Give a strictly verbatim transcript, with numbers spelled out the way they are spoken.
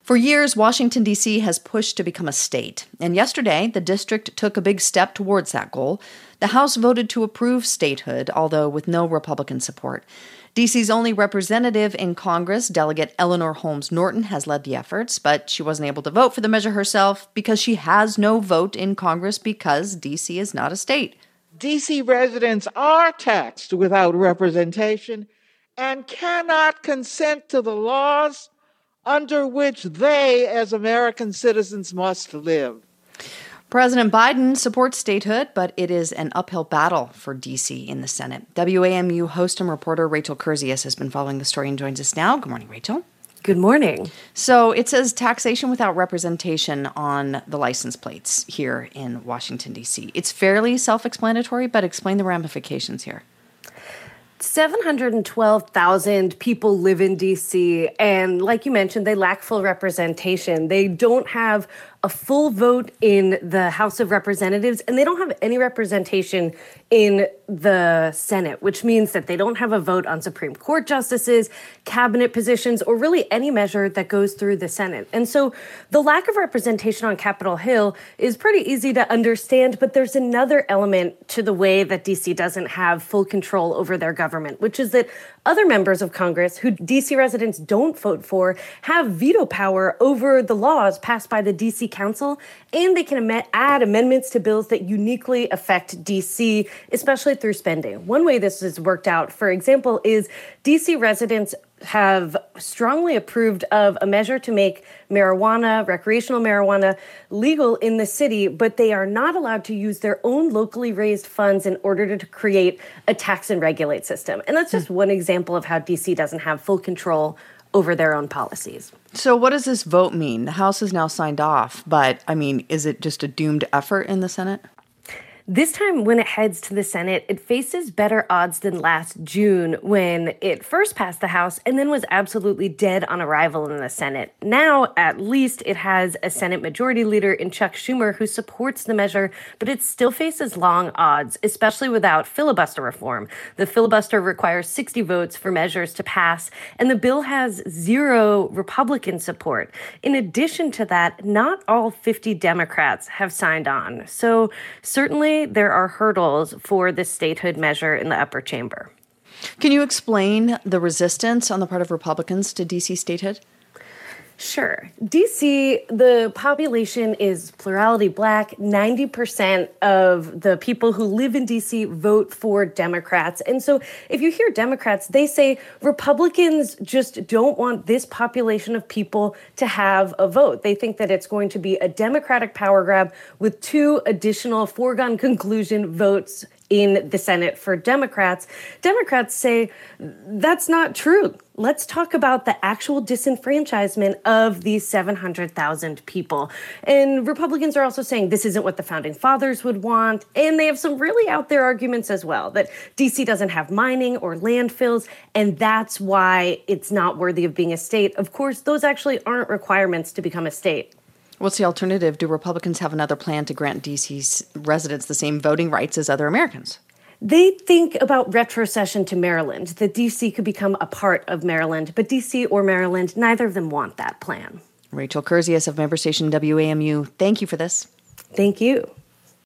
For years, Washington, D C has pushed to become a state, and yesterday, the district took a big step towards that goal. The House voted to approve statehood, although with no Republican support. D C's only representative in Congress, Delegate Eleanor Holmes Norton, has led the efforts, but she wasn't able to vote for the measure herself because she has no vote in Congress because D C is not a state. D C residents are taxed without representation and cannot consent to the laws under which they, as American citizens, must live. President Biden supports statehood, but it is an uphill battle for D C in the Senate. W A M U host and reporter Rachel Kurzius has been following the story and joins us now. Good morning, Rachel. Good morning. So it says taxation without representation on the license plates here in Washington, D C. It's fairly self-explanatory, but explain the ramifications here. seven hundred twelve thousand people live in D C, and like you mentioned, they lack full representation. They don't have a full vote in the House of Representatives, and they don't have any representation in the Senate, which means that they don't have a vote on Supreme Court justices, cabinet positions, or really any measure that goes through the Senate. And so the lack of representation on Capitol Hill is pretty easy to understand, but there's another element to the way that D C doesn't have full control over their government, which is that other members of Congress who D C residents don't vote for have veto power over the laws passed by the D C Council, and they can am- add amendments to bills that uniquely affect D C, especially through spending. One way this has worked out, for example, is D C residents have strongly approved of a measure to make marijuana, recreational marijuana, legal in the city, but they are not allowed to use their own locally raised funds in order to create a tax and regulate system. And that's just one example of how D C doesn't have full control over their own policies. So what does this vote mean? The House has now signed off, but, I mean, is it just a doomed effort in the Senate? This time, when it heads to the Senate, it faces better odds than last June when it first passed the House and then was absolutely dead on arrival in the Senate. Now, at least, it has a Senate Majority Leader in Chuck Schumer who supports the measure, but it still faces long odds, especially without filibuster reform. The filibuster requires sixty votes for measures to pass, and the bill has zero Republican support. In addition to that, not all fifty Democrats have signed on. So certainly, there are hurdles for this statehood measure in the upper chamber. Can you explain the resistance on the part of Republicans to D C statehood? Sure. D C, the population is plurality Black. ninety percent of the people who live in D C vote for Democrats. And so if you hear Democrats, they say Republicans just don't want this population of people to have a vote. They think that it's going to be a Democratic power grab with two additional foregone conclusion votes in the Senate for Democrats. Democrats say that's not true. Let's talk about the actual disenfranchisement of these seven hundred thousand people. And Republicans are also saying this isn't what the founding fathers would want. And they have some really out there arguments as well, that D C doesn't have mining or landfills, and that's why it's not worthy of being a state. Of course, those actually aren't requirements to become a state. What's the alternative? Do Republicans have another plan to grant D C's residents the same voting rights as other Americans? They think about retrocession to Maryland, that D C could become a part of Maryland, but D C or Maryland, neither of them want that plan. Rachel Kurzius of member station W A M U, thank you for this. Thank you.